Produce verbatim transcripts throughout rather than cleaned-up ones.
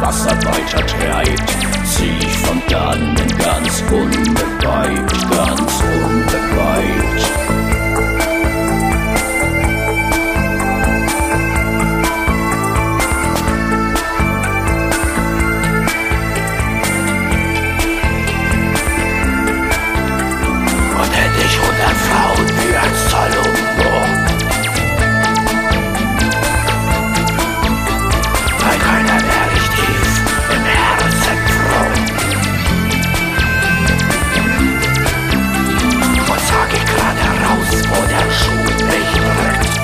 Wasser weiter treibt, zieh ich von dannen ganz unbewegt, ganz unbewegt. Und hätte ich hundert Frauen wie ein Salomo, bei keiner wär ich tief im Herzen froh. Und sag ich grad heraus, wo der Schuh mich drückt.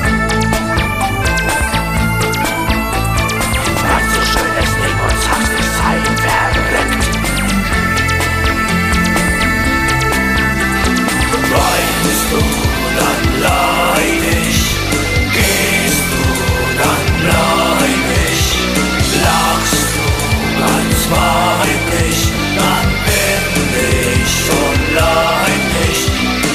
Weil so schönes Ding und sagst, ich sei verrückt. Weinst du, dann leid ich. Gehst du, dann bleib ich. Lachst du ganz weiblich, dann bin ich schon leidlich.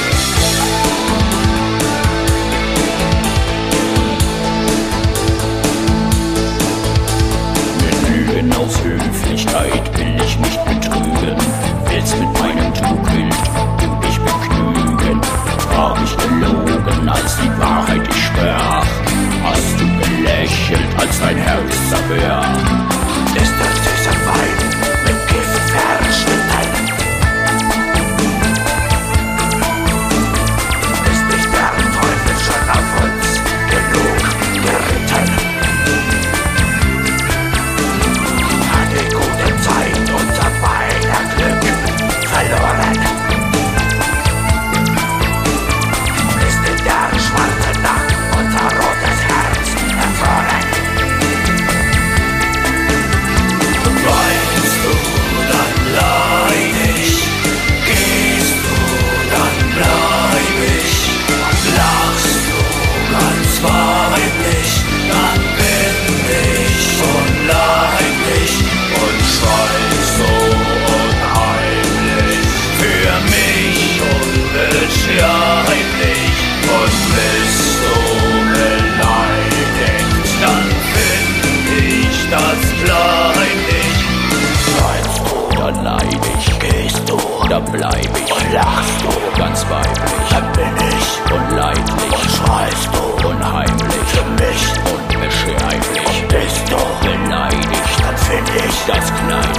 Mit Lügen aus Höflichkeit will ich nicht betrügen. Willst mit meinem Tugend du dich begnügen? Hab ich gelogen, als die Wahrheit ich sprach? Hast du gelächelt, als dein Herz zerbrach? Ist das süßer Wein mit Gift verschnitten? Ist nicht der Teufel schon auf uns genug geritten? Hat die gute Zeit unser beider Glück verloren? Ist in der schwarzen Nacht unser rotes Herz erfroren? Weinst du, dann leid ich. Gehst du, dann bleib ich. Lachst du ganz weiblich, dann bin ich schon leidlich. Und schreist so unheimlich für mich unbeschreiblich. Und bist du beleidigt, dann find ich das peinlich. Weinst du, dann leid ich. Gehst du, dann bleib ich. Und lachst du ganz weiblich, dann bin ich unleidlich. Und schreist du unheimlich für mich unbeschreiblich. Und bist du beleidigt, dann find ich das Knall.